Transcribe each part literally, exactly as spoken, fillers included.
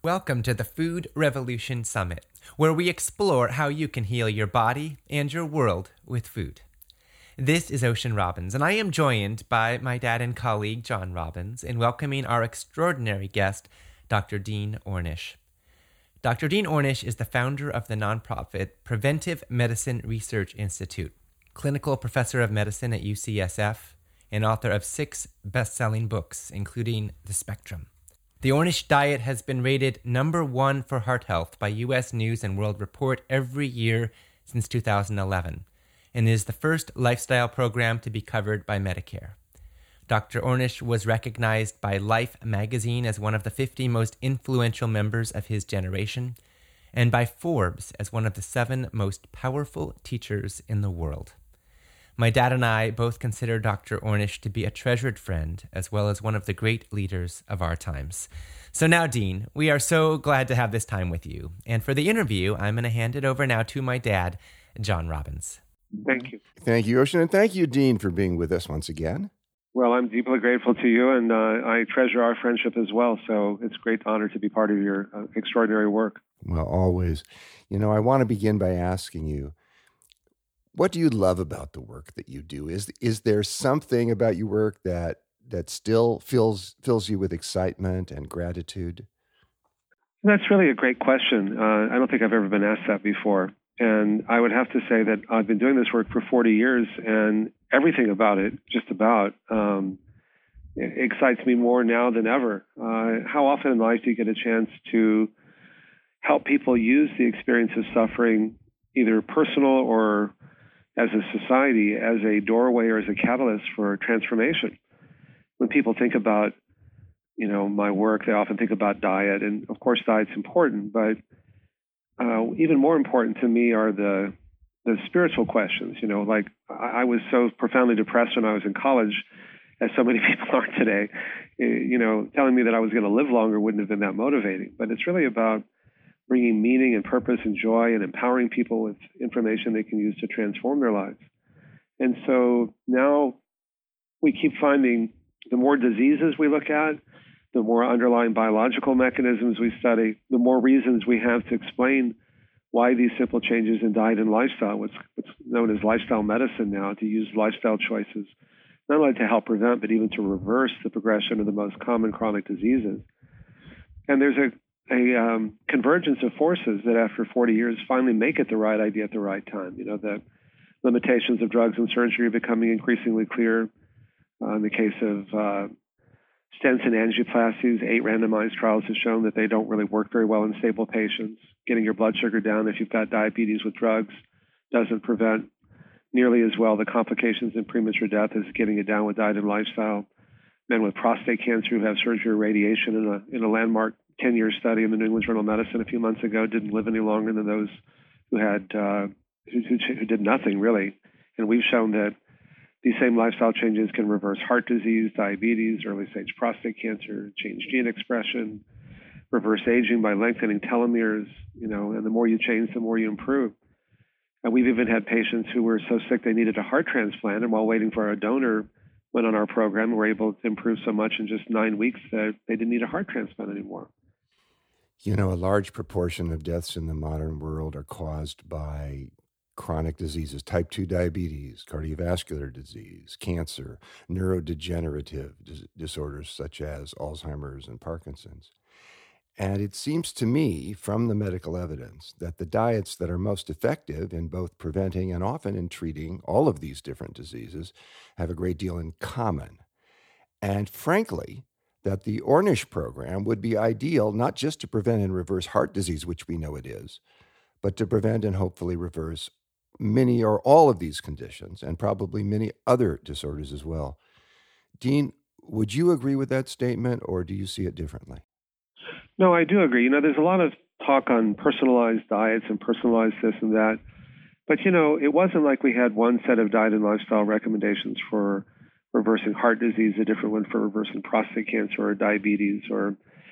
Welcome to the Food Revolution Summit, where we explore how you can heal your body and your world with food. This is Ocean Robbins, and I am joined by my dad and colleague, John Robbins, in welcoming our extraordinary guest, Doctor Dean Ornish. Doctor Dean Ornish is the founder of the nonprofit Preventive Medicine Research Institute, clinical professor of medicine at U C S F, and author of six best-selling books, including The Spectrum. The Ornish diet has been rated number one for heart health by U S News and World Report every year since two thousand eleven, and is the first lifestyle program to be covered by Medicare. Doctor Ornish was recognized by Life magazine as one of the fifty most influential members of his generation, and by Forbes as one of the seven most powerful teachers in the world. My dad and I both consider Doctor Ornish to be a treasured friend, as well as one of the great leaders of our times. So now, Dean, we are so glad to have this time with you. And for the interview, I'm going to hand it over now to my dad, John Robbins. Thank you. Thank you, Ocean, and thank you, Dean, for being with us once again. Well, I'm deeply grateful to you, and uh, I treasure our friendship as well. So it's a great honor to be part of your uh, extraordinary work. Well, always. You know, I want to begin by asking you, what do you love about the work that you do? Is is there something about your work that that still fills fills you with excitement and gratitude? That's really a great question. Uh, I don't think I've ever been asked that before. And I would have to say that I've been doing this work for forty years, and everything about it, just about, um, excites me more now than ever. Uh, how often in life do you get a chance to help people use the experience of suffering, either personal or as a society, as a doorway or as a catalyst for transformation? When people think about, you know, my work, they often think about diet, and of course diet's important, but uh, even more important to me are the the spiritual questions. You know, like I, I was so profoundly depressed when I was in college, as so many people are today. You know, telling me that I was going to live longer wouldn't have been that motivating, but it's really about bringing meaning and purpose and joy and empowering people with information they can use to transform their lives. And so now we keep finding the more diseases we look at, the more underlying biological mechanisms we study, the more reasons we have to explain why these simple changes in diet and lifestyle, what's, what's known as lifestyle medicine now, to use lifestyle choices, not only to help prevent, but even to reverse the progression of the most common chronic diseases. And there's a a um, convergence of forces that after forty years finally make it the right idea at the right time. You know, the limitations of drugs and surgery are becoming increasingly clear. Uh, in the case of uh, stents and angioplasties, eight randomized trials have shown that they don't really work very well in stable patients. Getting your blood sugar down if you've got diabetes with drugs doesn't prevent nearly as well the complications in premature death as getting it down with diet and lifestyle. Men with prostate cancer who have surgery or radiation in a, in a landmark ten-year study in the New England Journal of Medicine a few months ago didn't live any longer than those who had uh, who, who, who did nothing, really. And we've shown that these same lifestyle changes can reverse heart disease, diabetes, early-stage prostate cancer, change gene expression, reverse aging by lengthening telomeres, you know, and the more you change, the more you improve. And we've even had patients who were so sick they needed a heart transplant, and while waiting for a donor, went on our program, were able to improve so much in just nine weeks that they didn't need a heart transplant anymore. You know, a large proportion of deaths in the modern world are caused by chronic diseases, type two diabetes, cardiovascular disease, cancer, neurodegenerative dis- disorders such as Alzheimer's and Parkinson's. And it seems to me, from the medical evidence, that the diets that are most effective in both preventing and often in treating all of these different diseases have a great deal in common. And frankly, that the Ornish program would be ideal not just to prevent and reverse heart disease, which we know it is, but to prevent and hopefully reverse many or all of these conditions and probably many other disorders as well. Dean, would you agree with that statement, or do you see it differently? No, I do agree. You know, there's a lot of talk on personalized diets and personalized this and that. But, you know, it wasn't like we had one set of diet and lifestyle recommendations for reversing heart disease, a different one for reversing prostate cancer or diabetes, or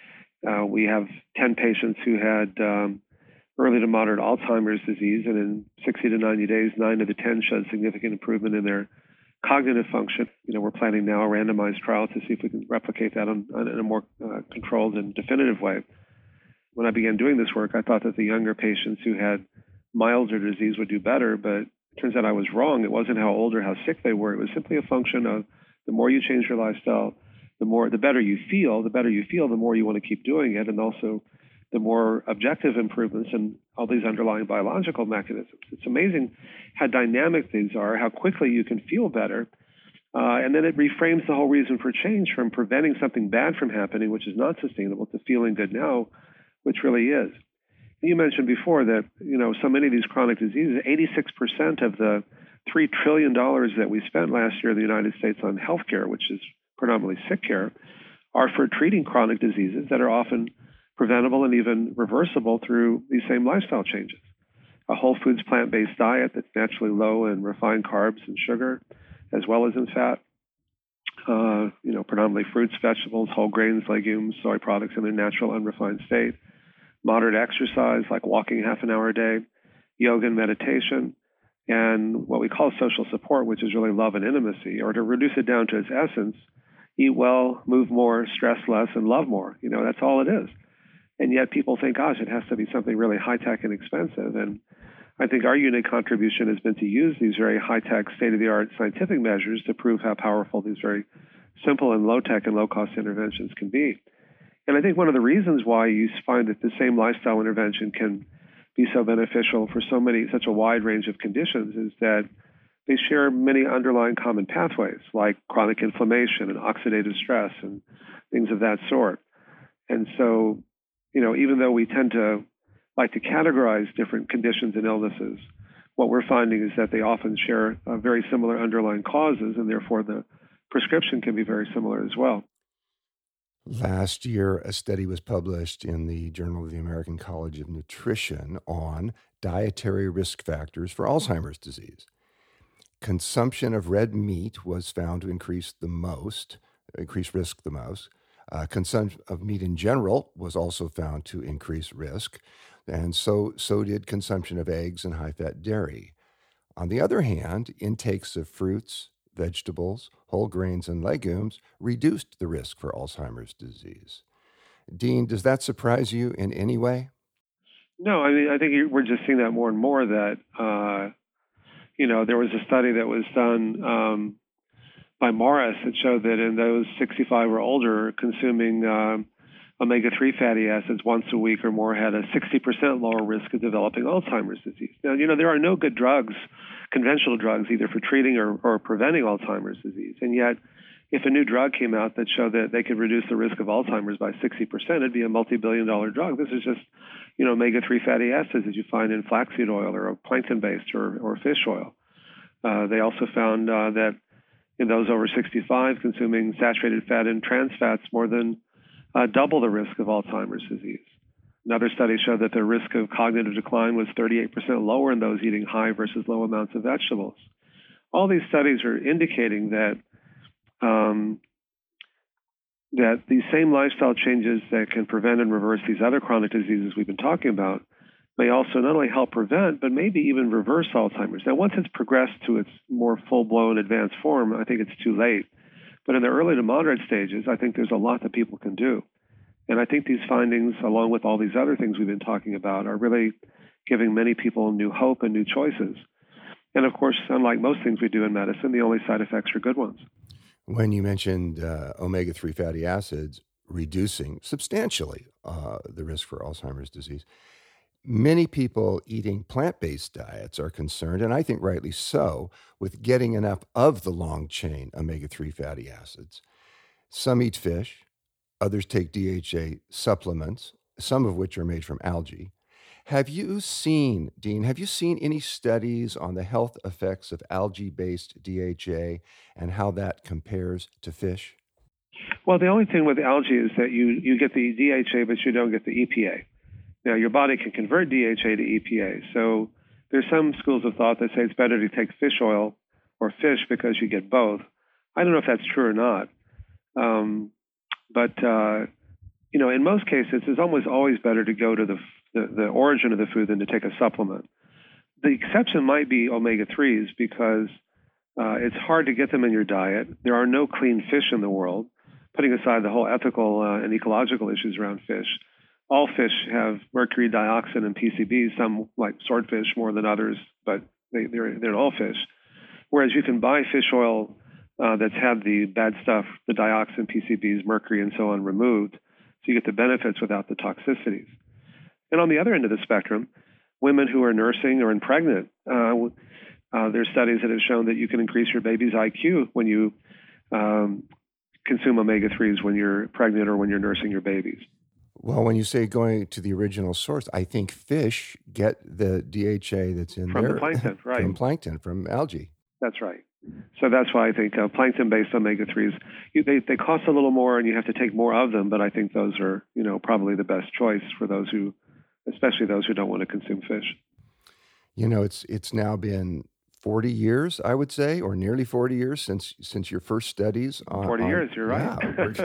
uh, we have ten patients who had um, early to moderate Alzheimer's disease, and in sixty to ninety days, nine of the ten showed significant improvement in their cognitive function. You know, we're planning now a randomized trial to see if we can replicate that on, on in a more uh, controlled and definitive way. when I began doing this work, I thought that the younger patients who had milder disease would do better, but it turns out I was wrong. It wasn't how old or how sick they were. It was simply a function of the more you change your lifestyle, the more, the better you feel. The better you feel, the more you want to keep doing it, and also the more objective improvements in all these underlying biological mechanisms. It's amazing how dynamic these are, how quickly you can feel better. Uh, and then it reframes the whole reason for change from preventing something bad from happening, which is not sustainable, to feeling good now, which really is. You mentioned before that, you know, so many of these chronic diseases, eighty-six percent of the three trillion dollars that we spent last year in the United States on healthcare, which is predominantly sick care, are for treating chronic diseases that are often preventable and even reversible through these same lifestyle changes. A whole foods plant-based diet that's naturally low in refined carbs and sugar, as well as in fat. Uh, you know, predominantly fruits, vegetables, whole grains, legumes, soy products in their natural unrefined state. Moderate exercise, like walking half an hour a day, yoga and meditation, and what we call social support, which is really love and intimacy, or to reduce it down to its essence, eat well, move more, stress less, and love more. You know, that's all it is. And yet people think, gosh, it has to be something really high-tech and expensive. And I think our unique contribution has been to use these very high-tech, state-of-the-art scientific measures to prove how powerful these very simple and low-tech and low-cost interventions can be. And I think one of the reasons why you find that the same lifestyle intervention can be so beneficial for so many, such a wide range of conditions, is that they share many underlying common pathways, like chronic inflammation and oxidative stress and things of that sort. And so, you know, even though we tend to like to categorize different conditions and illnesses, what we're finding is that they often share uh, very similar underlying causes, and therefore the prescription can be very similar as well. Last year, a study was published in the Journal of the American College of Nutrition on dietary risk factors for Alzheimer's disease. Consumption of red meat was found to increase the most, increase risk the most. Uh, consumption of meat in general was also found to increase risk, and so, so did consumption of eggs and high-fat dairy. On the other hand, intakes of fruits, vegetables, whole grains, and legumes reduced the risk for Alzheimer's disease. Dean, does that surprise you in any way? No, I mean, I think we're just seeing that more and more that, uh, you know, there was a study that was done um, by Morris that showed that in those sixty-five or older consuming um, omega three fatty acids once a week or more had a sixty percent lower risk of developing Alzheimer's disease. Now, you know, there are no good drugs, conventional drugs, either for treating or, or preventing Alzheimer's disease. And yet, if a new drug came out that showed that they could reduce the risk of Alzheimer's by sixty percent, it'd be a multi-billion dollar drug. This is just, you know, omega three fatty acids that you find in flaxseed oil or plankton-based or, or fish oil. Uh, they also found uh, that in those over sixty-five, consuming saturated fat and trans fats more than uh, double the risk of Alzheimer's disease. Another study showed that the risk of cognitive decline was thirty-eight percent lower in those eating high versus low amounts of vegetables. All these studies are indicating that um, that these same lifestyle changes that can prevent and reverse these other chronic diseases we've been talking about may also not only help prevent, but maybe even reverse Alzheimer's. Now, once it's progressed to its more full-blown advanced form, I think it's too late. But in the early to moderate stages, I think there's a lot that people can do. And I think these findings, along with all these other things we've been talking about, are really giving many people new hope and new choices. And of course, unlike most things we do in medicine, the only side effects are good ones. When you mentioned uh, omega three fatty acids reducing substantially uh, the risk for Alzheimer's disease, many people eating plant-based diets are concerned, and I think rightly so, with getting enough of the long-chain omega three fatty acids. Some eat fish, others take D H A supplements, some of which are made from algae. Have you seen, Dean, have you seen any studies on the health effects of algae-based D H A and how that compares to fish? Well, the only thing with algae is that you, you get the D H A, but you don't get the E P A. Now, your body can convert D H A to E P A. So there's some schools of thought that say it's better to take fish oil or fish because you get both. I don't know if that's true or not. Um, but, uh, you know, in most cases, it's almost always better to go to the, the, the origin of the food than to take a supplement. The exception might be omega threes because uh, it's hard to get them in your diet. There are no clean fish in the world, putting aside the whole ethical uh, and ecological issues around fish. all fish have mercury, dioxin, and P C Bs. Some, like swordfish, more than others, but they, they're they're all fish. Whereas you can buy fish oil uh, that's had the bad stuff, the dioxin, P C Bs, mercury, and so on removed, so you get the benefits without the toxicities. And on the other end of the spectrum, women who are nursing or pregnant, uh, uh, there's studies that have shown that you can increase your baby's I Q when you um, consume omega threes when you're pregnant or when you're nursing your babies. Well, when you say going to the original source, I think fish get the D H A that's in from there. From the plankton, right. From plankton, from algae. That's right. So that's why I think uh, plankton-based omega threes, you, they, they cost a little more and you have to take more of them, but I think those are, you know, probably the best choice for those who, especially those who don't want to consume fish. You know, it's it's now been forty years, I would say, or nearly forty years since since your first studies on forty on, years, you're right.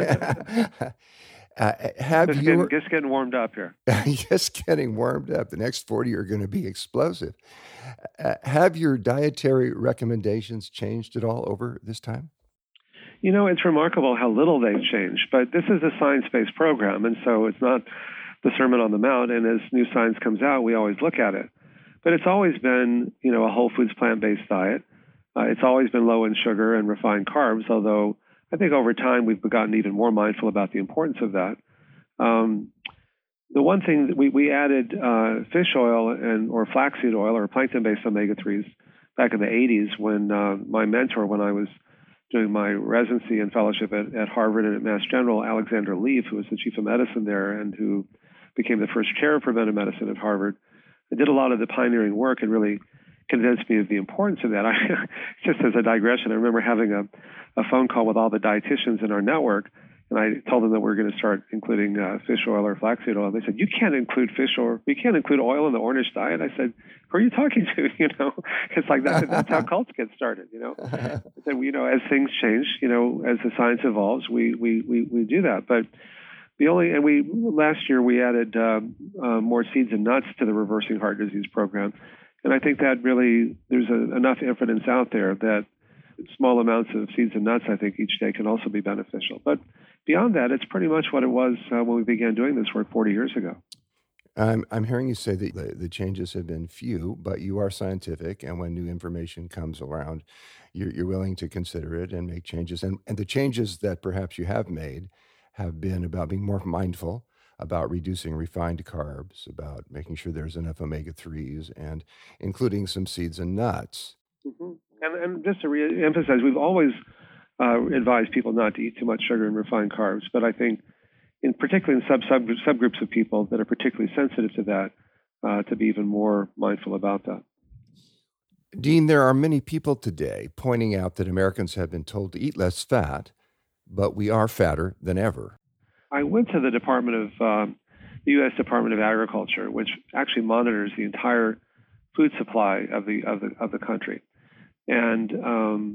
Yeah. uh, have just you getting, just getting warmed up here. Just getting warmed up. The next forty are going to be explosive. Uh, have your dietary recommendations changed at all over this time? You know, it's remarkable how little they've changed, but this is a science-based program, and so it's not the Sermon on the Mount, and as new science comes out, we always look at it. But it's always been, you know, a whole foods plant-based diet. Uh, it's always been low in sugar and refined carbs, although I think over time we've gotten even more mindful about the importance of that. Um, the one thing that we, we added uh, fish oil and or flaxseed oil or plankton-based omega threes back in the eighties when uh, my mentor, when I was doing my residency and fellowship at, at Harvard and at Mass General, Alexander Leaf, who was the chief of medicine there and who became the first chair of preventive medicine at Harvard, I did a lot of the pioneering work and really convinced me of the importance of that. I, just as a digression, I remember having a, a phone call with all the dietitians in our network, and I told them that we were going to start including uh, fish oil or flaxseed oil. They said, "You can't include fish oil. You can't include oil in the Ornish diet." I said, "Who are you talking to?" You know, it's like that, that's how cults get started. You know, I said, you know, as things change, you know, as the science evolves, we we we, we do that, but. The only and we last year we added uh, uh, more seeds and nuts to the Reversing Heart Disease program, and I think that really there's a, enough evidence out there that small amounts of seeds and nuts I think each day can also be beneficial. But beyond that, it's pretty much what it was uh, when we began doing this work forty years ago. I'm I'm hearing you say that the, the changes have been few, but you are scientific, and when new information comes around, you're, you're willing to consider it and make changes. And and the changes that perhaps you have made have been about being more mindful, about reducing refined carbs, about making sure there's enough omega threes, and including some seeds and nuts. Mm-hmm. And, and just to re-emphasize, we've always uh, advised people not to eat too much sugar and refined carbs, but I think, in particularly in sub, sub subgroups of people that are particularly sensitive to that, uh, to be even more mindful about that. Dean, there are many people today pointing out that Americans have been told to eat less fat, but we are fatter than ever. I went to the Department of um, the U S Department of Agriculture, which actually monitors the entire food supply of the of the of the country, and um,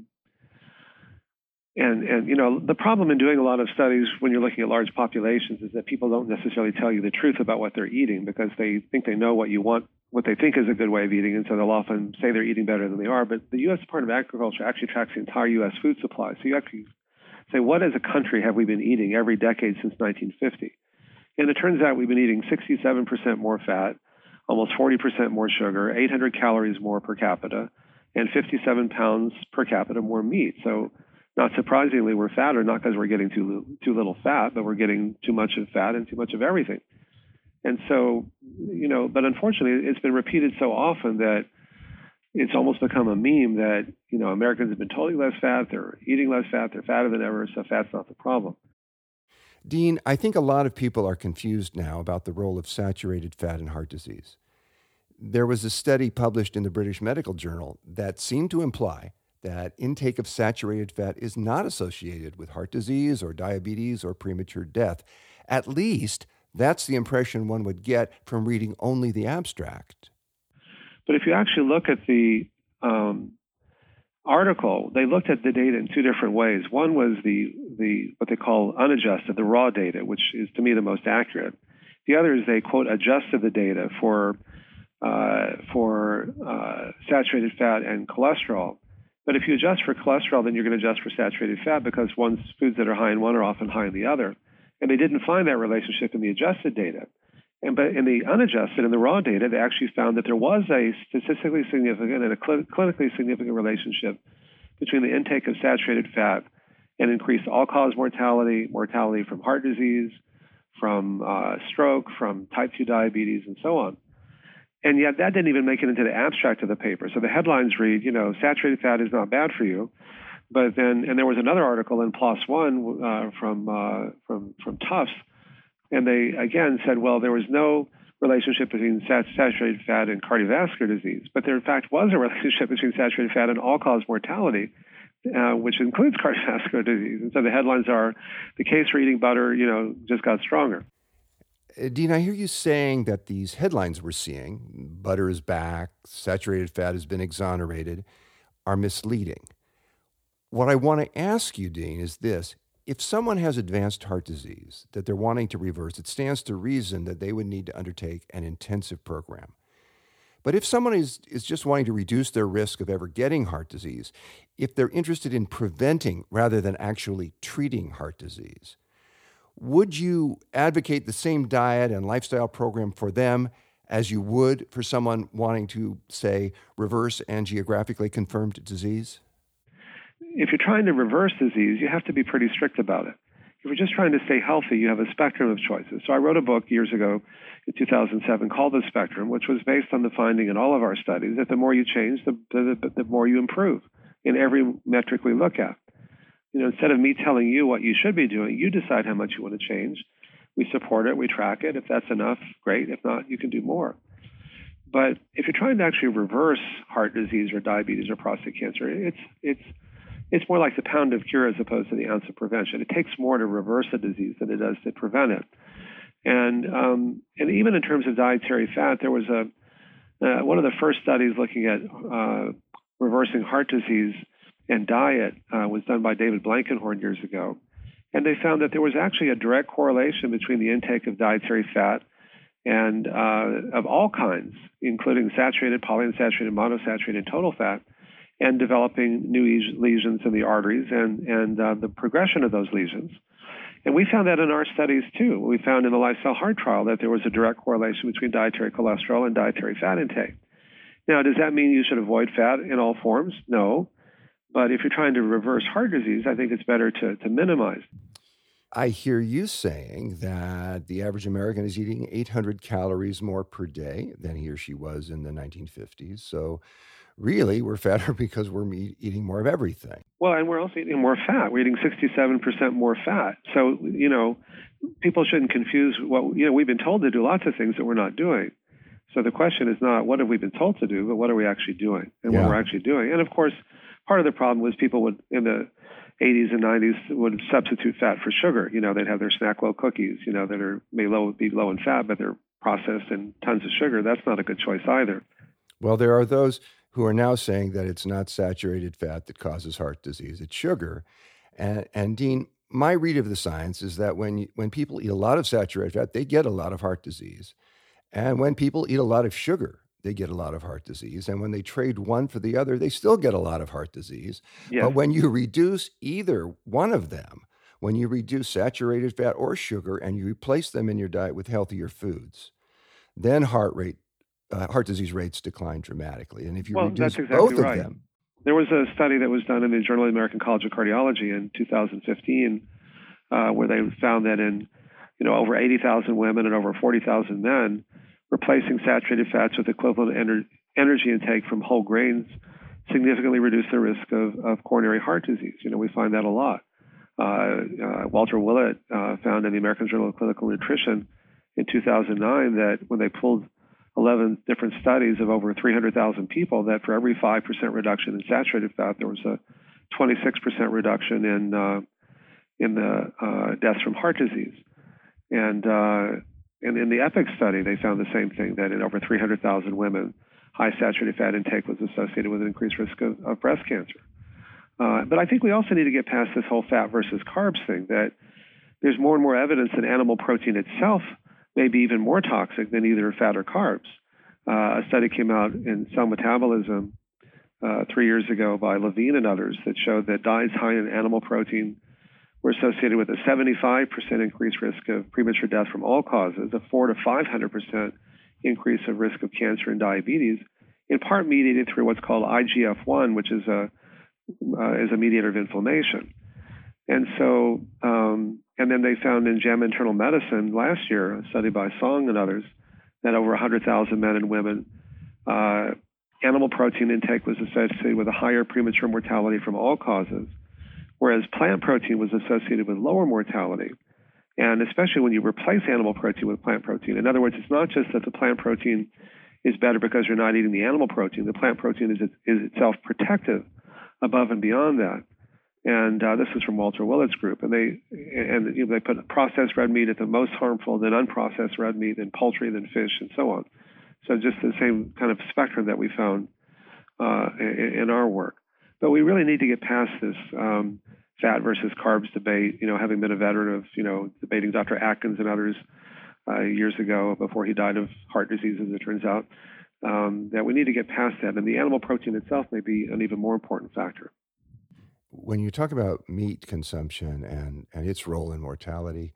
and and you know the problem in doing a lot of studies when you're looking at large populations is that people don't necessarily tell you the truth about what they're eating because they think they know what you want, what they think is a good way of eating, and so they'll often say they're eating better than they are. But the U S Department of Agriculture actually tracks the entire U S food supply, so you actually say, what as a country have we been eating every decade since nineteen fifty? And it turns out we've been eating sixty-seven percent more fat, almost forty percent more sugar, eight hundred calories more per capita, and fifty-seven pounds per capita more meat. So not surprisingly, we're fatter, not because we're getting too, too little fat, but we're getting too much of fat and too much of everything. And so, you know, but unfortunately, it's been repeated so often that it's almost become a meme that, you know, Americans have been totally less fat, they're eating less fat, they're fatter than ever, so fat's not the problem. Dean, I think a lot of people are confused now about the role of saturated fat in heart disease. There was a study published in the British Medical Journal that seemed to imply that intake of saturated fat is not associated with heart disease or diabetes or premature death. At least that's the impression one would get from reading only the abstract. But if you actually look at the um, article, they looked at the data in two different ways. One was the the what they call unadjusted, the raw data, which is to me the most accurate. The other is they quote adjusted the data for uh, for uh, saturated fat and cholesterol. But if you adjust for cholesterol, then you're going to adjust for saturated fat because one's foods that are high in one are often high in the other. And they didn't find that relationship in the adjusted data. And but in the unadjusted, in the raw data, they actually found that there was a statistically significant and a cl- clinically significant relationship between the intake of saturated fat and increased all-cause mortality, mortality from heart disease, from uh, stroke, from type two diabetes, and so on. And yet that didn't even make it into the abstract of the paper. So the headlines read, you know, saturated fat is not bad for you. But then, and there was another article in PLOS One uh, from, uh, from, from Tufts, and they again said, well, there was no relationship between sat- saturated fat and cardiovascular disease. But there, in fact, was a relationship between saturated fat and all-cause mortality, uh, which includes cardiovascular disease. And so the headlines are, the case for eating butter, you know, just got stronger. Dean, I hear you saying that these headlines we're seeing, butter is back, saturated fat has been exonerated, are misleading. What I want to ask you, Dean, is this. If someone has advanced heart disease that they're wanting to reverse, it stands to reason that they would need to undertake an intensive program. But if someone is, is just wanting to reduce their risk of ever getting heart disease, if they're interested in preventing rather than actually treating heart disease, would you advocate the same diet and lifestyle program for them as you would for someone wanting to, say, reverse angiographically confirmed disease? If you're trying to reverse disease, you have to be pretty strict about it. If you're just trying to stay healthy, you have a spectrum of choices. So I wrote a book years ago in two thousand seven called The Spectrum, which was based on the finding in all of our studies that the more you change, the, the, the more you improve in every metric we look at. You know, instead of me telling you what you should be doing, you decide how much you want to change. We support it, we track it. If that's enough, great. If not, you can do more. But if you're trying to actually reverse heart disease or diabetes or prostate cancer, it's it's it's more like the pound of cure as opposed to the ounce of prevention. It takes more to reverse a disease than it does to prevent it. And um, and even in terms of dietary fat, there was a uh, one of the first studies looking at uh, reversing heart disease and diet uh, was done by David Blankenhorn years ago. And they found that there was actually a direct correlation between the intake of dietary fat and uh, of all kinds, including saturated, polyunsaturated, monosaturated, and total fat, and developing new lesions in the arteries and, and uh, the progression of those lesions. And we found that in our studies too. We found in the Lifestyle Heart trial that there was a direct correlation between dietary cholesterol and dietary fat intake. Now, does that mean you should avoid fat in all forms? No. But if you're trying to reverse heart disease, I think it's better to, to minimize. I hear you saying that the average American is eating eight hundred calories more per day than he or she was in the nineteen fifties. So really, we're fatter because we're eating more of everything. Well, and we're also eating more fat. We're eating sixty-seven percent more fat. So, you know, people shouldn't confuse what, you know, we've been told to do lots of things that we're not doing. So the question is not what have we been told to do, but what are we actually doing and yeah. what we're actually doing. And of course, part of the problem was people would, in the eighties and nineties, would substitute fat for sugar. You know, they'd have their snack low cookies, you know, that are may low be low in fat, but they're processed and tons of sugar. That's not a good choice either. Well, there are those who are now saying that it's not saturated fat that causes heart disease, it's sugar. And, and Dean, my read of the science is that when you, when people eat a lot of saturated fat, they get a lot of heart disease. And when people eat a lot of sugar, they get a lot of heart disease. And when they trade one for the other, they still get a lot of heart disease. Yes. But when you reduce either one of them, when you reduce saturated fat or sugar and you replace them in your diet with healthier foods, then heart rate, uh, heart disease rates decline dramatically. And if you well, reduce exactly both right. of them. There was a study that was done in the Journal of the American College of Cardiology in two thousand fifteen, uh, where they found that in you know over eighty thousand women and over forty thousand men, replacing saturated fats with equivalent ener- energy intake from whole grains significantly reduced the risk of, of coronary heart disease. You know, we find that a lot. Uh, uh, Walter Willett uh, found in the American Journal of Clinical Nutrition in two thousand nine that when they pulled eleven different studies of over three hundred thousand people, that for every five percent reduction in saturated fat, there was a twenty-six percent reduction in uh, in the uh, deaths from heart disease. And uh, And in the EPIC study, they found the same thing, that in over three hundred thousand women, high saturated fat intake was associated with an increased risk of, of breast cancer. Uh, but I think we also need to get past this whole fat versus carbs thing, that there's more and more evidence that animal protein itself may be even more toxic than either fat or carbs. Uh, a study came out in Cell Metabolism uh, three years ago by Levine and others that showed that diets high in animal protein were associated with a seventy-five percent increased risk of premature death from all causes, a four to five hundred percent increase of risk of cancer and diabetes, in part mediated through what's called I G F one, which is a uh, is a mediator of inflammation. And so, um, and then they found in JAMA Internal Medicine last year, a study by Song and others, that over one hundred thousand men and women, uh, animal protein intake was associated with a higher premature mortality from all causes, whereas plant protein was associated with lower mortality. And especially when you replace animal protein with plant protein. In other words, it's not just that the plant protein is better because you're not eating the animal protein. The plant protein is, is itself protective above and beyond that. And uh, this is from Walter Willett's group. And they and you know, they put processed red meat at the most harmful, then unprocessed red meat, then poultry, then fish, and so on. So just the same kind of spectrum that we found uh, in, in our work. But we really need to get past this um, fat versus carbs debate. You know, having been a veteran of, you know, debating Doctor Atkins and others uh, years ago before he died of heart disease, as it turns out, um, that we need to get past that. And the animal protein itself may be an even more important factor. When you talk about meat consumption and, and its role in mortality,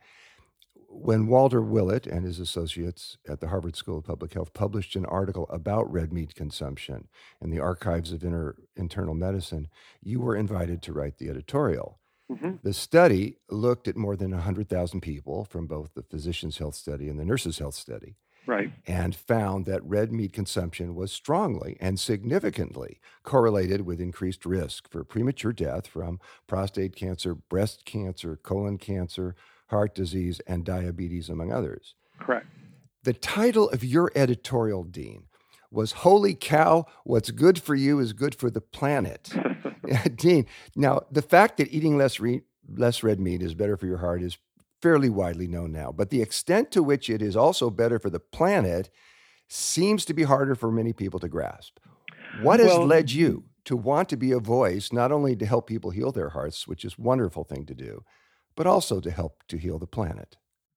when Walter Willett and his associates at the Harvard School of Public Health published an article about red meat consumption in the Archives of Inter, Internal Medicine, you were invited to write the editorial. Mm-hmm. The study looked at more than one hundred thousand people from both the Physicians' Health Study and the Nurses' Health Study. Right. And found that red meat consumption was strongly and significantly correlated with increased risk for premature death from prostate cancer, breast cancer, colon cancer, heart disease, and diabetes, among others. Correct. The title of your editorial, Dean, was Holy Cow, What's Good for You is Good for the Planet. Dean, now, the fact that eating less, re- less red meat is better for your heart is fairly widely known now, but the extent to which it is also better for the planet seems to be harder for many people to grasp. What has well, led you to want to be a voice, not only to help people heal their hearts, which is a wonderful thing to do, but also to help to heal the planet?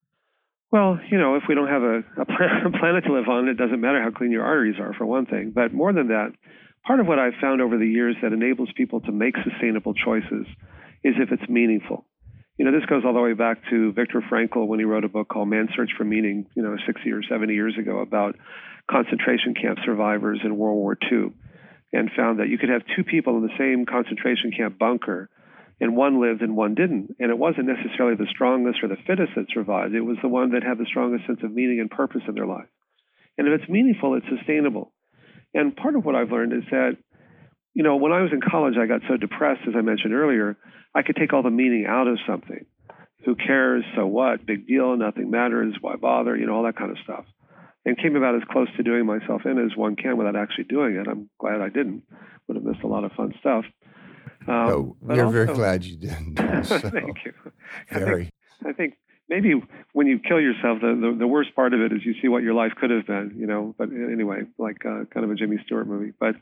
Well, you know, if we don't have a, a planet to live on, it doesn't matter how clean your arteries are, for one thing. But more than that, part of what I've found over the years that enables people to make sustainable choices is if it's meaningful. You know, this goes all the way back to Viktor Frankl when he wrote a book called Man's Search for Meaning, you know, sixty or seventy years ago about concentration camp survivors in World War Two, and found that you could have two people in the same concentration camp bunker, and one lived and one didn't. And it wasn't necessarily the strongest or the fittest that survived. It was the one that had the strongest sense of meaning and purpose in their life. And if it's meaningful, it's sustainable. And part of what I've learned is that, you know, when I was in college, I got so depressed, as I mentioned earlier, I could take all the meaning out of something. Who cares? So what? Big deal. Nothing matters. Why bother? You know, all that kind of stuff. And came about as close to doing myself in as one can without actually doing it. I'm glad I didn't. Would have missed a lot of fun stuff. Um, oh, we're also, very glad you didn't. So. Thank you. Very. I think, I think maybe when you kill yourself, the, the, the worst part of it is you see what your life could have been, you know. But anyway, like uh, kind of a Jimmy Stewart movie. But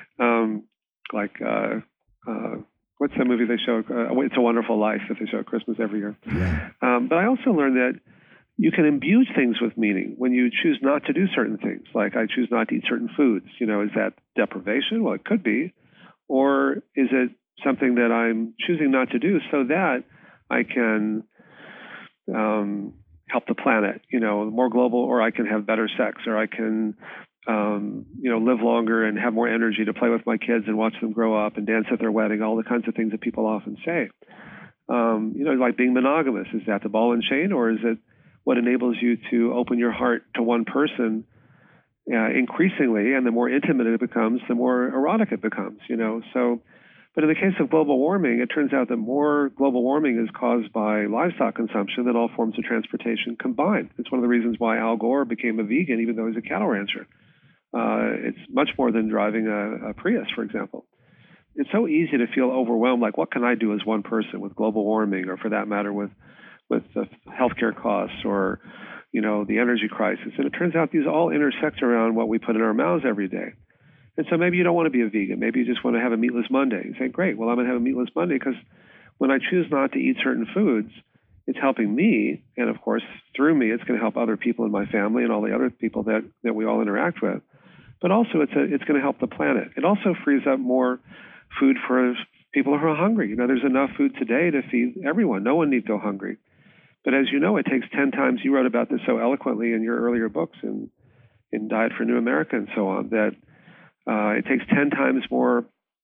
um, like... Uh, uh, What's the movie they show? Uh, It's a Wonderful Life that they show at Christmas every year. Yeah. Um, but I also learned that you can imbue things with meaning when you choose not to do certain things. Like I choose not to eat certain foods. You know, is that deprivation? Well, it could be. Or is it something that I'm choosing not to do so that I can um, help the planet, you know, more global, or I can have better sex, or I can Um, you know, live longer and have more energy to play with my kids and watch them grow up and dance at their wedding, all the kinds of things that people often say. Um, you know, like being monogamous, is that the ball and chain, or is it what enables you to open your heart to one person uh, increasingly, and the more intimate it becomes, the more erotic it becomes, you know? So, but in the case of global warming, it turns out that more global warming is caused by livestock consumption than all forms of transportation combined. It's one of the reasons why Al Gore became a vegan, even though he's a cattle rancher. Uh, it's much more than driving a, a Prius, for example. It's so easy to feel overwhelmed, like what can I do as one person with global warming, or for that matter with with the healthcare costs, or, you know, the energy crisis. And it turns out these all intersect around what we put in our mouths every day. And so maybe you don't want to be a vegan. Maybe you just want to have a meatless Monday. You say, great, well, I'm going to have a meatless Monday because when I choose not to eat certain foods, it's helping me. And of course, through me, it's going to help other people in my family and all the other people that, that we all interact with. But also, it's a, it's going to help the planet. It also frees up more food for people who are hungry. You know, there's enough food today to feed everyone. No one needs to go hungry. But as you know, it takes ten times, you wrote about this so eloquently in your earlier books in, in Diet for New America and so on, that uh, it takes ten times more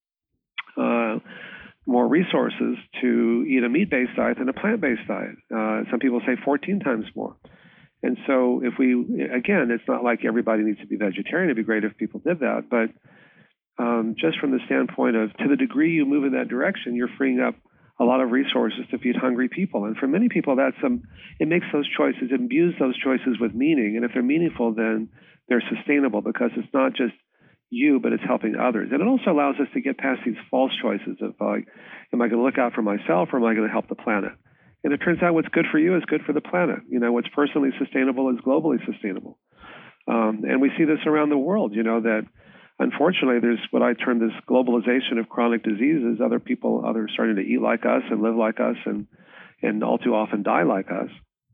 uh, more resources to eat a meat-based diet than a plant-based diet. Uh, some people say fourteen times more. And so if we, again, it's not like everybody needs to be vegetarian. It'd be great if people did that. But um, just from the standpoint of, to the degree you move in that direction, you're freeing up a lot of resources to feed hungry people. And for many people, that's um, it makes those choices, it imbues those choices with meaning. And if they're meaningful, then they're sustainable because it's not just you, but it's helping others. And it also allows us to get past these false choices of, uh, am I going to look out for myself or am I going to help the planet? And it turns out what's good for you is good for the planet. You know, what's personally sustainable is globally sustainable. Um, and we see this around the world, you know, that unfortunately there's what I term this globalization of chronic diseases. Other people, others starting to eat like us and live like us and, and all too often die like us.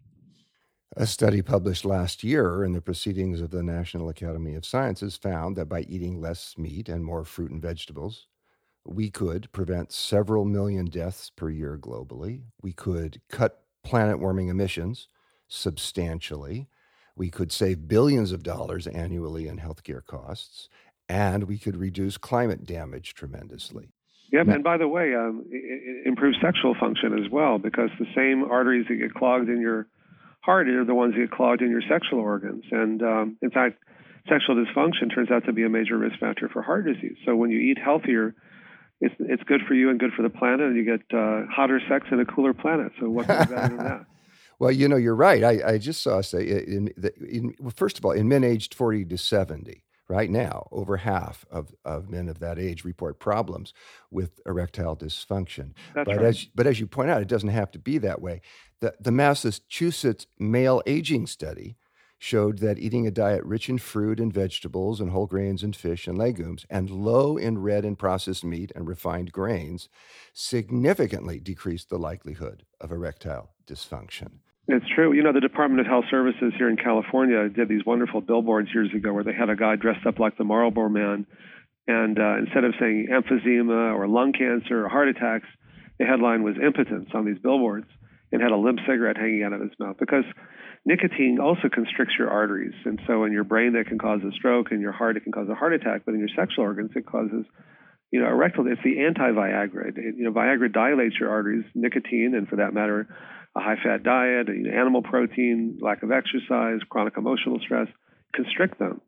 A study published last year in the Proceedings of the National Academy of Sciences found that by eating less meat and more fruit and vegetables, we could prevent several million deaths per year globally. We could cut planet warming emissions substantially. We could save billions of dollars annually in healthcare costs, and we could reduce climate damage tremendously. Yep, now, and by the way, um, it, it improves sexual function as well, because the same arteries that get clogged in your heart are the ones that get clogged in your sexual organs. And um, in fact, sexual dysfunction turns out to be a major risk factor for heart disease. So when you eat healthier, It's it's good for you and good for the planet, and you get uh, hotter sex and a cooler planet. So what could be better than that? Well, you know, you're right. I, I just saw say in, in, in well, first of all, in men aged forty to seventy, right now, over half of, of men of that age report problems with erectile dysfunction. That's but right. as but as you point out, it doesn't have to be that way. The the Massachusetts male aging study showed that eating a diet rich in fruit and vegetables and whole grains and fish and legumes and low in red and processed meat and refined grains significantly decreased the likelihood of erectile dysfunction. It's true. You know, the Department of Health Services here in California did these wonderful billboards years ago where they had a guy dressed up like the Marlboro Man. And uh, instead of saying emphysema or lung cancer or heart attacks, the headline was impotence on these billboards and had a limp cigarette hanging out of his mouth, because nicotine also constricts your arteries. And so in your brain, that can cause a stroke. In your heart, it can cause a heart attack. But in your sexual organs, it causes, you know, erectile. It's the anti-Viagra. It, you know, Viagra dilates your arteries. Nicotine, and for that matter, a high-fat diet, you know, animal protein, lack of exercise, chronic emotional stress, constrict them.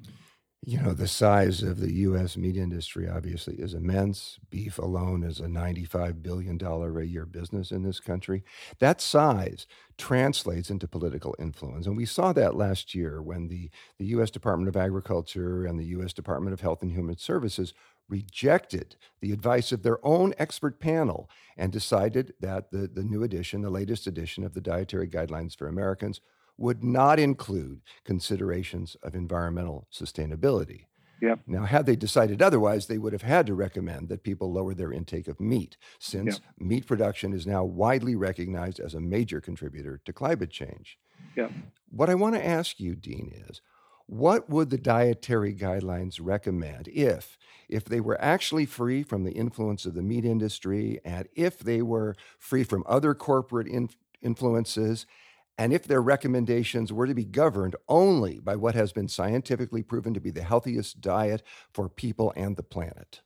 You know, the size of the U S meat industry obviously is immense. Beef alone is a ninety-five billion dollars a year business in this country. That size translates into political influence. And we saw that last year when the, the U S Department of Agriculture and the U S Department of Health and Human Services rejected the advice of their own expert panel and decided that the, the new edition, the latest edition of the Dietary Guidelines for Americans, would not include considerations of environmental sustainability. Yep. Now, had they decided otherwise, they would have had to recommend that people lower their intake of meat, since yep. meat production is now widely recognized as a major contributor to climate change. Yep. What I want to ask you, Dean, is what would the dietary guidelines recommend if, if they were actually free from the influence of the meat industry, and if they were free from other corporate in, influences, and if their recommendations were to be governed only by what has been scientifically proven to be the healthiest diet for people and the planet?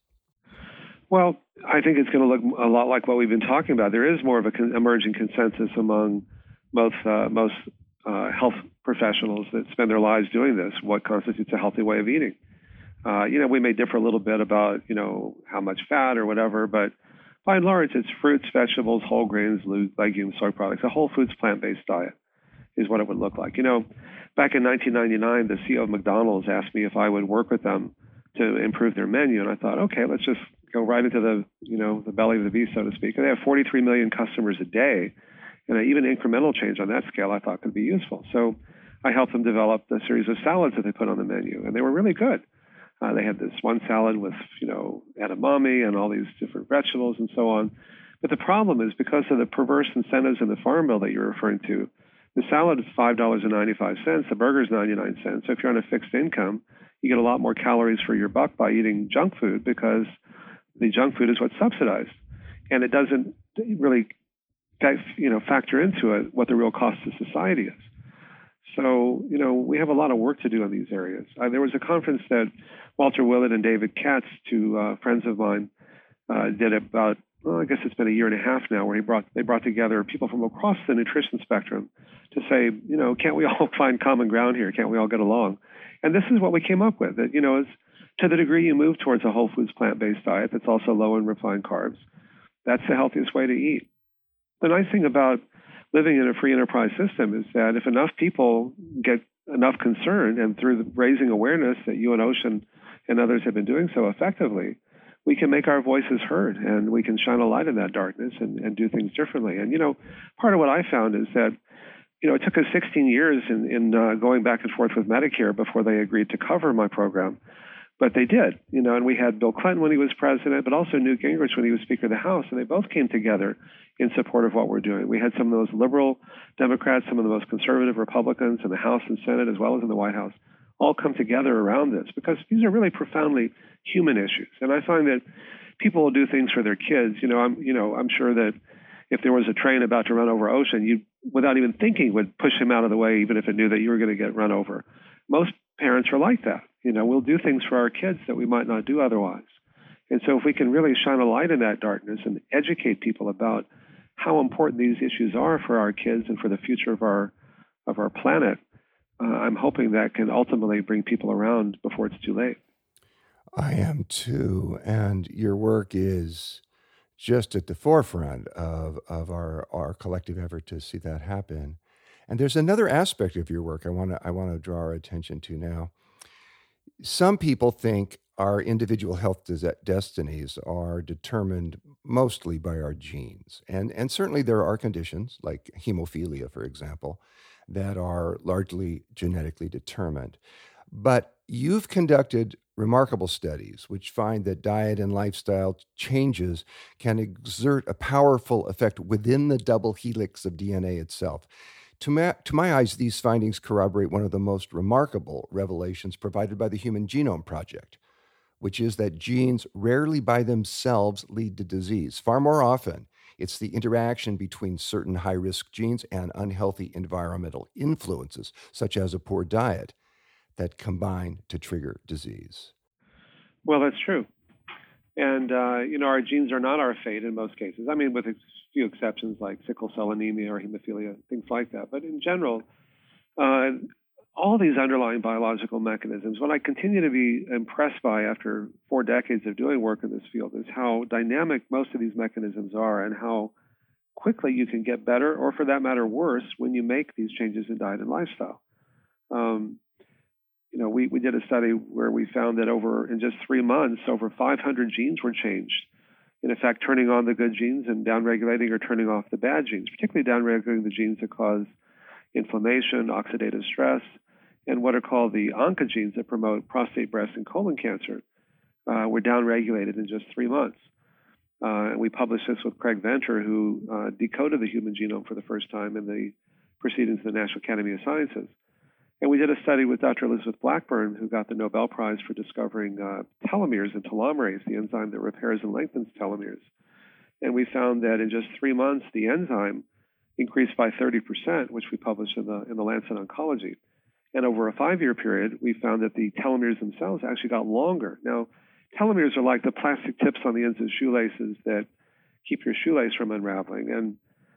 Well, I think it's going to look a lot like what we've been talking about. There is more of an con- emerging consensus among most, uh, most uh, health professionals that spend their lives doing this, what constitutes a healthy way of eating. Uh, you know, we may differ a little bit about, you know, how much fat or whatever, but by and large, it's fruits, vegetables, whole grains, legumes, soy products. A whole foods plant-based diet is what it would look like. You know, back in nineteen ninety-nine, the C E O of McDonald's asked me if I would work with them to improve their menu. And I thought, okay, let's just go right into the, you know, the belly of the beast, so to speak. And they have forty-three million customers a day. And even incremental change on that scale I thought could be useful. So I helped them develop a series of salads that they put on the menu. And they were really good. Uh, they had this one salad with, you know, edamame and all these different vegetables and so on. But the problem is, because of the perverse incentives in the Farm Bill that you're referring to, the salad is five dollars and ninety-five cents, the burger is ninety-nine cents. So if you're on a fixed income, you get a lot more calories for your buck by eating junk food, because the junk food is what's subsidized, and it doesn't really, you know, factor into it what the real cost to society is. So, you know, we have a lot of work to do in these areas. Uh, there was a conference that Walter Willett and David Katz, two uh, friends of mine, uh, did about, well, I guess it's been a year and a half now, where he brought they brought together people from across the nutrition spectrum to say, you know, can't we all find common ground here? Can't we all get along? And this is what we came up with. That, you know, is to the degree you move towards a whole foods plant-based diet that's also low in refined carbs, that's the healthiest way to eat. The nice thing about living in a free enterprise system is that if enough people get enough concerned, and through the raising awareness that you and Ocean and others have been doing so effectively, we can make our voices heard, and we can shine a light in that darkness and, and do things differently. And, you know, part of what I found is that, you know, it took us sixteen years in, in uh, going back and forth with Medicare before they agreed to cover my program. But they did, you know, and we had Bill Clinton when he was president, but also Newt Gingrich when he was Speaker of the House, and they both came together in support of what we're doing. We had some of the most liberal Democrats, some of the most conservative Republicans in the House and Senate, as well as in the White House, all come together around this, because these are really profoundly human issues. And I find that people will do things for their kids. You know, I'm, you know, I'm sure that if there was a train about to run over Ocean, you, without even thinking, would push him out of the way, even if it knew that you were going to get run over. Most parents are like that. You know, we'll do things for our kids that we might not do otherwise. And so if we can really shine a light in that darkness and educate people about how important these issues are for our kids and for the future of our of our planet, uh, I'm hoping that can ultimately bring people around before it's too late. I am too. And your work is just at the forefront of, of our, our collective effort to see that happen. And there's another aspect of your work I want to I want to draw our attention to now. Some people think our individual health des- destinies are determined mostly by our genes. And, and certainly there are conditions, like hemophilia, for example, that are largely genetically determined. But you've conducted remarkable studies which find that diet and lifestyle changes can exert a powerful effect within the double helix of D N A itself. To my, to my eyes, these findings corroborate one of the most remarkable revelations provided by the Human Genome Project, which is that genes rarely by themselves lead to disease. Far more often, it's the interaction between certain high-risk genes and unhealthy environmental influences, such as a poor diet, that combine to trigger disease. Well, that's true. And, uh, you know, our genes are not our fate in most cases. I mean, with a few exceptions like sickle cell anemia or hemophilia, things like that. But in general, uh, all these underlying biological mechanisms, what I continue to be impressed by after four decades of doing work in this field is how dynamic most of these mechanisms are and how quickly you can get better, or for that matter, worse, when you make these changes in diet and lifestyle. Um, You know, we, we did a study where we found that over in just three months, over five hundred genes were changed. In effect, turning on the good genes and downregulating or turning off the bad genes, particularly downregulating the genes that cause inflammation, oxidative stress, and what are called the oncogenes that promote prostate, breast, and colon cancer uh, were downregulated in just three months. Uh, and we published this with Craig Venter, who uh, decoded the human genome for the first time in the Proceedings of the National Academy of Sciences. And we did a study with Doctor Elizabeth Blackburn, who got the Nobel Prize for discovering uh, telomeres and telomerase, the enzyme that repairs and lengthens telomeres. And we found that in just three months, the enzyme increased by thirty percent, which we published in the, in the Lancet Oncology. And over a five-year period, we found that the telomeres themselves actually got longer. Now, telomeres are like the plastic tips on the ends of shoelaces that keep your shoelace from unraveling and,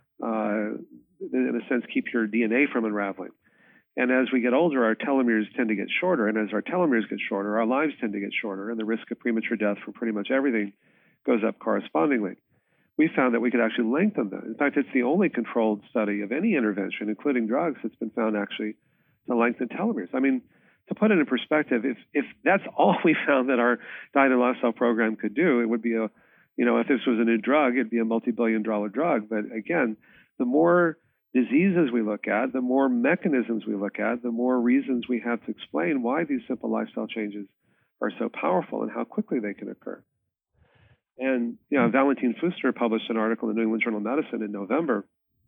uh, in a sense, keep your D N A from unraveling. And as we get older, our telomeres tend to get shorter. And as our telomeres get shorter, our lives tend to get shorter. And the risk of premature death from pretty much everything goes up correspondingly. We found that we could actually lengthen them. In fact, it's the only controlled study of any intervention, including drugs, that's been found actually to lengthen telomeres. I mean, to put it in perspective, if if that's all we found that our diet and lifestyle program could do, it would be a, you know, if this was a new drug, it'd be a multi-billion dollar drug. But again, the more diseases we look at, the more mechanisms we look at, the more reasons we have to explain why these simple lifestyle changes are so powerful and how quickly they can occur. And, you know, Valentin Fuster published an article in the New England Journal of Medicine in November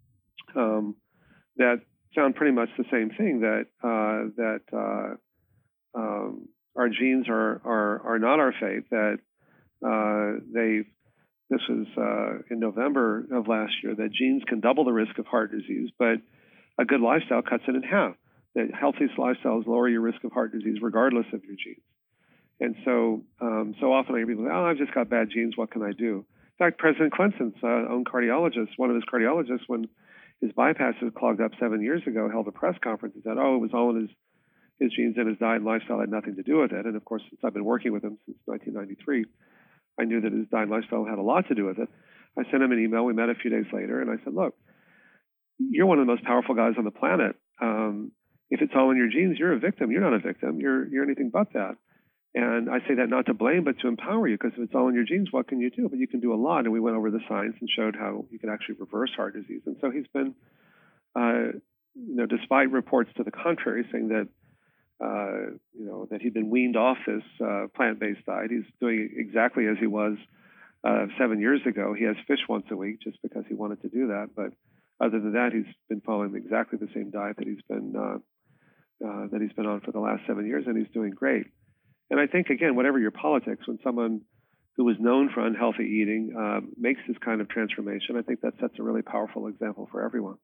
um, that found pretty much the same thing, that uh, that uh, um, our genes are, are are not our fate, that Uh, they this was uh, in November of last year that genes can double the risk of heart disease, but a good lifestyle cuts it in half. The healthiest lifestyles lower your risk of heart disease regardless of your genes. And so, um, so often I hear people say, "Oh, I've just got bad genes. What can I do?" In fact, President Clinton's uh, own cardiologist, one of his cardiologists, when his bypass was clogged up seven years ago, held a press conference and said, "Oh, it was all in his his genes and his diet and lifestyle had nothing to do with it." And of course, since I've been working with him since nineteen ninety-three, I knew that his diet and lifestyle had a lot to do with it. I sent him an email. We met a few days later, and I said, "Look, you're one of the most powerful guys on the planet. Um, if it's all in your genes, you're a victim. You're not a victim. You're you're anything but that." And I say that not to blame, but to empower you, because if it's all in your genes, what can you do? But you can do a lot. And we went over the science and showed how you can actually reverse heart disease. And so he's been, uh, you know, despite reports to the contrary, saying that, uh, you know, that he'd been weaned off this uh, plant-based diet. He's doing exactly as he was uh, seven years ago. He has fish once a week just because he wanted to do that. But other than that, he's been following exactly the same diet that he's been uh, uh, that he's been on for the last seven years, and he's doing great. And I think, again, whatever your politics, when someone who is known for unhealthy eating uh, makes this kind of transformation, I think that sets a really powerful example for everyone.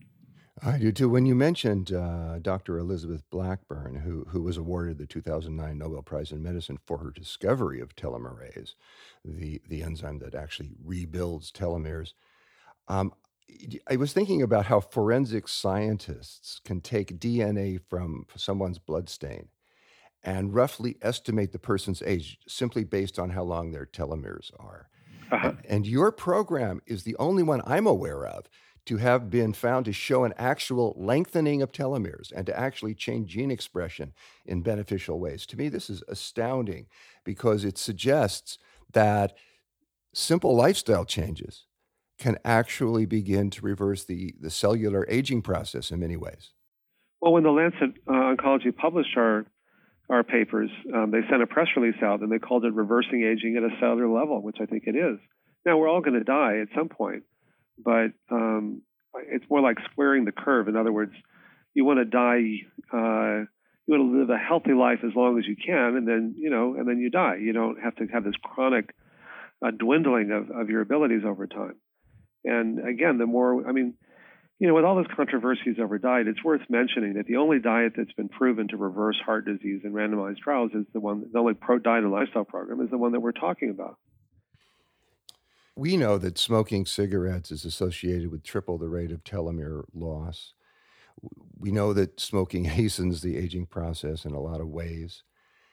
I do too. When you mentioned uh, Doctor Elizabeth Blackburn, who who was awarded the two thousand nine Nobel Prize in Medicine for her discovery of telomerase, the the enzyme that actually rebuilds telomeres, um, I was thinking about how forensic scientists can take D N A from someone's bloodstain and roughly estimate the person's age simply based on how long their telomeres are. Uh-huh. And, and your program is the only one I'm aware of to have been found to show an actual lengthening of telomeres and to actually change gene expression in beneficial ways. To me, this is astounding because it suggests that simple lifestyle changes can actually begin to reverse the, the cellular aging process in many ways. Well, when the Lancet uh, Oncology published our our papers, um, they sent a press release out and they called it reversing aging at a cellular level, which I think it is. Now, we're all going to die at some point, but um, it's more like squaring the curve. In other words, you want to die, uh, you want to live a healthy life as long as you can, and then, you know, and then you die. You don't have to have this chronic uh, dwindling of, of your abilities over time. And again, the more, I mean, you know, with all those controversies over diet, it's worth mentioning that the only diet that's been proven to reverse heart disease in randomized trials is the one, the only pro diet and lifestyle program is the one that we're talking about. We know that smoking cigarettes is associated with triple the rate of telomere loss. We know that smoking hastens the aging process in a lot of ways.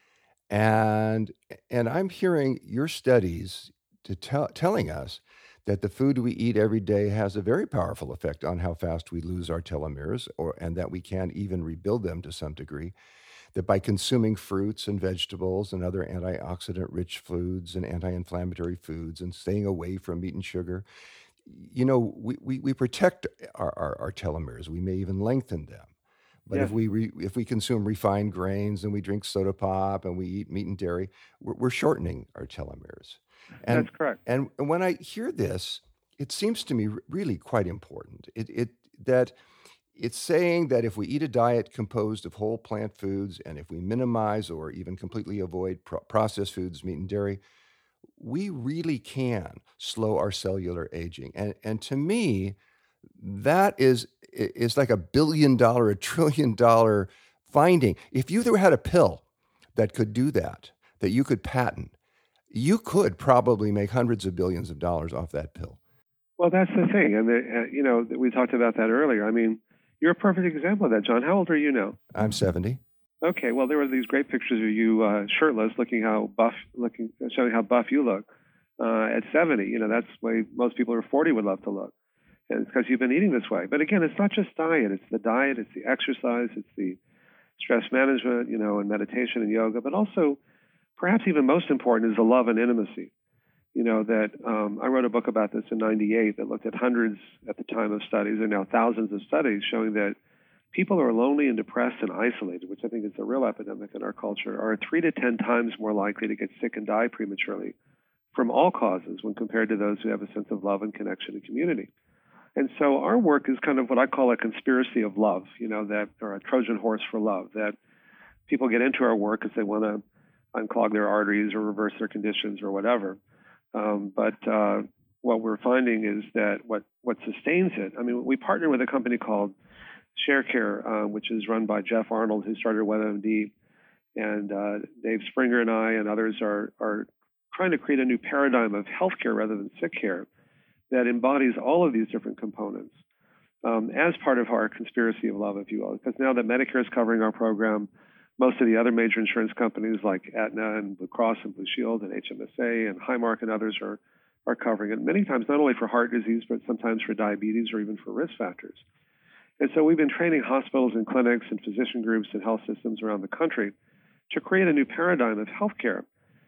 And and I'm hearing your studies to tell, telling us that the food we eat every day has a very powerful effect on how fast we lose our telomeres, or and that we can even rebuild them to some degree. That by consuming fruits and vegetables and other antioxidant-rich foods and anti-inflammatory foods and staying away from meat and sugar, you know, we, we, we protect our, our, our telomeres. We may even lengthen them. But Yeah. if we re, if we consume refined grains and we drink soda pop and we eat meat and dairy, we're, we're shortening our telomeres. And, That's correct. And, and when I hear this, it seems to me really quite important. It, it that it's saying that if we eat a diet composed of whole plant foods and if we minimize or even completely avoid pro- processed foods, meat and dairy, we really can slow our cellular aging. And and to me, that is is like a billion dollar, a trillion dollar finding. If you had a pill that could do that, that you could patent, you could probably make hundreds of billions of dollars off that pill. Well, that's the thing. And, the, uh, you know, we talked about that earlier. I mean, you're a perfect example of that, John. How old are you now? I'm seventy. Okay, well, there were these great pictures of you uh, shirtless, looking how buff, looking, showing how buff you look uh, at seventy. You know, that's the way most people who are forty would love to look. And it's because you've been eating this way. But again, it's not just diet. It's the diet, it's the exercise, it's the stress management, you know, and meditation and yoga. But also, perhaps even most important, is the love and intimacy. You know, that um, I wrote a book about this in ninety-eight that looked at hundreds at the time of studies, and now thousands of studies showing that people who are lonely and depressed and isolated, which I think is a real epidemic in our culture, are three to ten times more likely to get sick and die prematurely from all causes when compared to those who have a sense of love and connection and community. And so our work is kind of what I call a conspiracy of love, you know, that, or a Trojan horse for love, that people get into our work because they want to unclog their arteries or reverse their conditions or whatever. Um, but uh, what we're finding is that what, what sustains it, I mean, we partner with a company called Sharecare, uh, which is run by Jeff Arnold, who started WebMD, and uh, Dave Springer and I and others are, are trying to create a new paradigm of healthcare rather than sick care that embodies all of these different components um, as part of our conspiracy of love, if you will. Because now that Medicare is covering our program, most of the other major insurance companies like Aetna and Blue Cross and Blue Shield and H M S A and Highmark and others are, are covering it, many times not only for heart disease, but sometimes for diabetes or even for risk factors. And so we've been training hospitals and clinics and physician groups and health systems around the country to create a new paradigm of healthcare.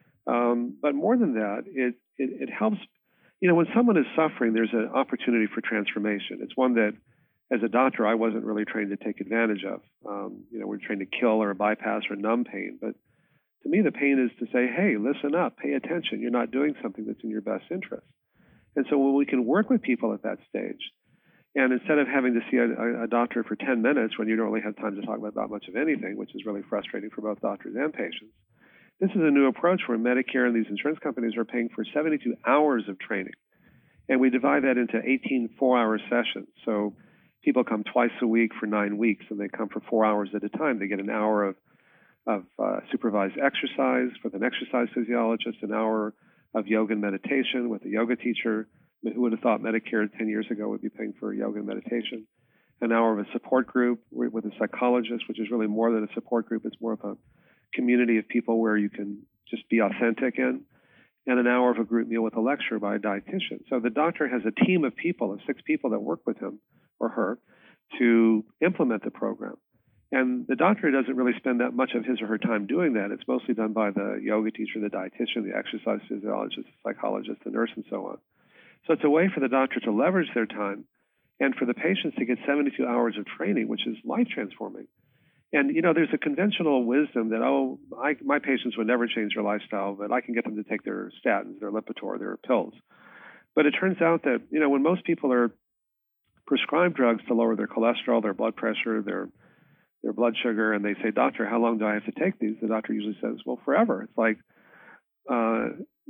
Um, but more than that, it, it, it helps, you know, when someone is suffering, there's an opportunity for transformation. It's one that, as a doctor, I wasn't really trained to take advantage of. Um, you know, we're trained to kill or bypass or numb pain. But to me, the pain is to say, hey, listen up, pay attention. You're not doing something that's in your best interest. And so when we can work with people at that stage, and instead of having to see a, a doctor for ten minutes when you don't really have time to talk about much of anything, which is really frustrating for both doctors and patients, this is a new approach where Medicare and these insurance companies are paying for seventy-two hours of training. And we divide that into eighteen four-hour sessions. So people come twice a week for nine weeks, and they come for four hours at a time. They get an hour of, of uh, supervised exercise with an exercise physiologist, an hour of yoga and meditation with a yoga teacher. I mean, who would have thought Medicare ten years ago would be paying for yoga and meditation? An hour of a support group with a psychologist, which is really more than a support group. It's more of a community of people where you can just be authentic in, and an hour of a group meal with a lecture by a dietitian. So the doctor has a team of people, of six people that work with him or her to implement the program. And the doctor doesn't really spend that much of his or her time doing that. It's mostly done by the yoga teacher, the dietitian, the exercise physiologist, the psychologist, the nurse, and so on. So it's a way for the doctor to leverage their time and for the patients to get seventy-two hours of training, which is life transforming. And, you know, there's a conventional wisdom that, oh, I, my patients would never change their lifestyle, but I can get them to take their statins, their Lipitor, their pills. But it turns out that, you know, when most people are prescribed drugs to lower their cholesterol, their blood pressure, their their blood sugar, and they say, doctor, how long do I have to take these? The doctor usually says, well, forever. It's like, uh,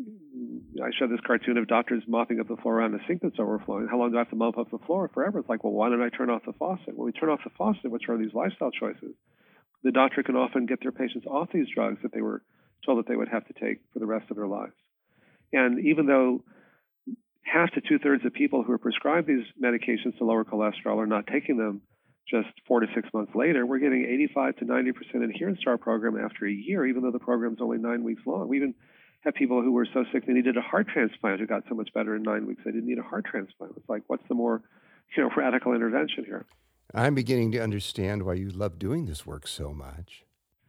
I showed this cartoon of doctors mopping up the floor around a sink that's overflowing. How long do I have to mop up the floor? Forever. It's like, well, why don't I turn off the faucet? When we turn off the faucet, which are these lifestyle choices, the doctor can often get their patients off these drugs that they were told that they would have to take for the rest of their lives. And even though half to two-thirds of people who are prescribed these medications to lower cholesterol are not taking them just four to six months later, we're getting eighty-five to ninety percent adherence to our program after a year, even though the program's only nine weeks long. We even have people who were so sick they needed a heart transplant who got so much better in nine weeks they didn't need a heart transplant. It's like, what's the more, you know, radical intervention here? I'm beginning to understand why you love doing this work so much.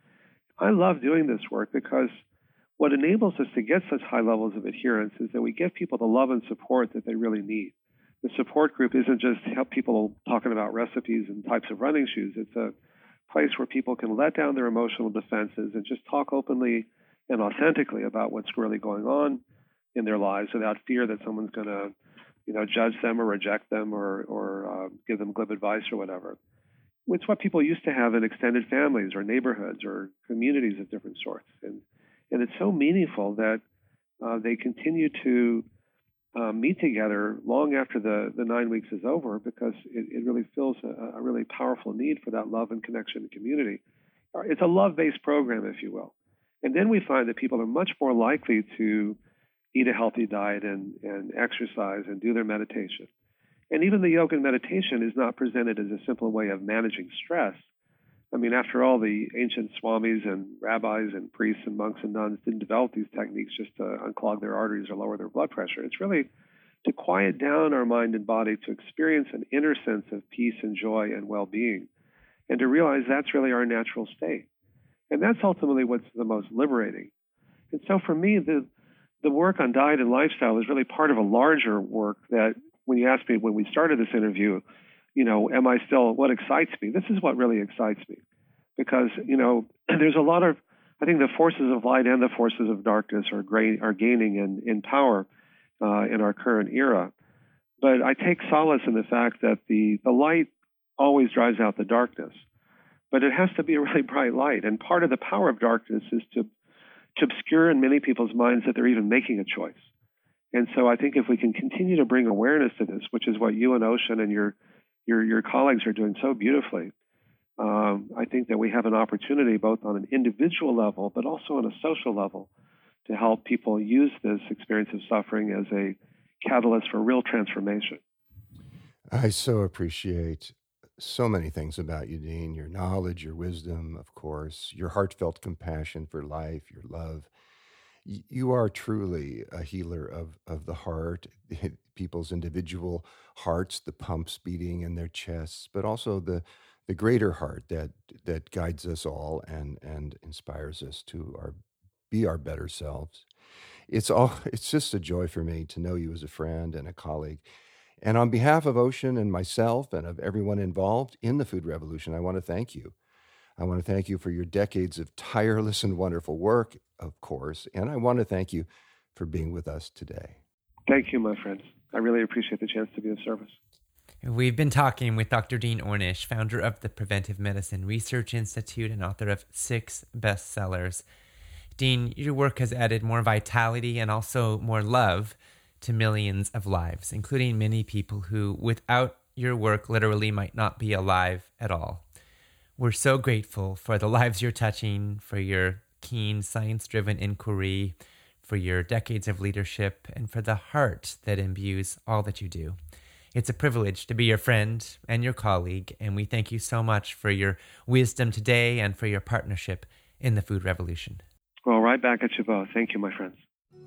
I love doing this work because what enables us to get such high levels of adherence is that we give people the love and support that they really need. The support group isn't just help people talking about recipes and types of running shoes. It's a place where people can let down their emotional defenses and just talk openly and authentically about what's really going on in their lives without fear that someone's going to, you know, judge them or reject them or, or uh, give them glib advice or whatever. It's what people used to have in extended families or neighborhoods or communities of different sorts. And, and it's so meaningful that uh, they continue to uh, meet together long after the, the nine weeks is over because it, it really fills a, a really powerful need for that love and connection and community. It's a love-based program, if you will. And then we find that people are much more likely to eat a healthy diet and, and exercise and do their meditation. And even the yoga and meditation is not presented as a simple way of managing stress. I mean, after all, the ancient swamis and rabbis and priests and monks and nuns didn't develop these techniques just to unclog their arteries or lower their blood pressure. It's really to quiet down our mind and body to experience an inner sense of peace and joy and well-being, and to realize that's really our natural state. And that's ultimately what's the most liberating. And so for me, the the work on diet and lifestyle is really part of a larger work that when you asked me when we started this interview, you know, am I still, what excites me? This is what really excites me. Because, you know, there's a lot of, I think the forces of light and the forces of darkness are, gra- are gaining in, in power uh, in our current era. But I take solace in the fact that the, the light always drives out the darkness. But it has to be a really bright light. And part of the power of darkness is to to obscure in many people's minds that they're even making a choice. And so I think if we can continue to bring awareness to this, which is what you and Ocean and your your your colleagues are doing so beautifully, um, I think that we have an opportunity both on an individual level, but also on a social level, to help people use this experience of suffering as a catalyst for real transformation. I so appreciate so many things about you, Dean, your knowledge, your wisdom, of course, your heartfelt compassion for life, your love. Y- You are truly a healer of, of the heart, people's individual hearts, the pumps beating in their chests, but also the the greater heart that that guides us all and and inspires us to our be our better selves. It's all it's just a joy for me to know you as a friend and a colleague. And on behalf of Ocean and myself and of everyone involved in the food revolution, I want to thank you. I want to thank you for your decades of tireless and wonderful work, of course, and I want to thank you for being with us today. Thank you, my friends. I really appreciate the chance to be of service. We've been talking with Doctor Dean Ornish, founder of the Preventive Medicine Research Institute and author of six bestsellers. Dean, your work has added more vitality and also more love to millions of lives, including many people who, without your work, literally might not be alive at all. We're so grateful for the lives you're touching, for your keen, science-driven inquiry, for your decades of leadership, and for the heart that imbues all that you do. It's a privilege to be your friend and your colleague, and we thank you so much for your wisdom today and for your partnership in the food revolution. Well, right back at you both. Thank you, my friends.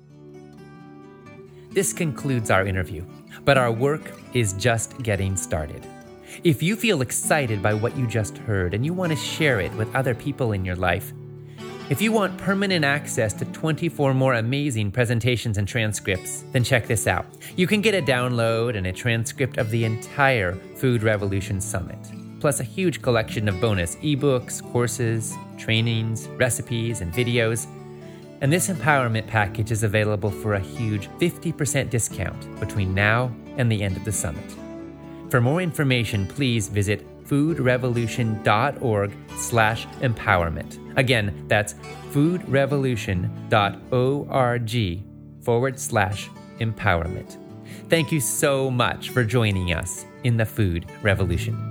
This concludes our interview, but our work is just getting started. If you feel excited by what you just heard and you want to share it with other people in your life, if you want permanent access to twenty-four more amazing presentations and transcripts, then check this out. You can get a download and a transcript of the entire Food Revolution Summit, plus a huge collection of bonus ebooks, courses, trainings, recipes, and videos. And this empowerment package is available for a huge fifty percent discount between now and the end of the summit. For more information, please visit foodrevolution.org slash empowerment. Again, that's foodrevolution.org forward slash empowerment. Thank you so much for joining us in the Food Revolution.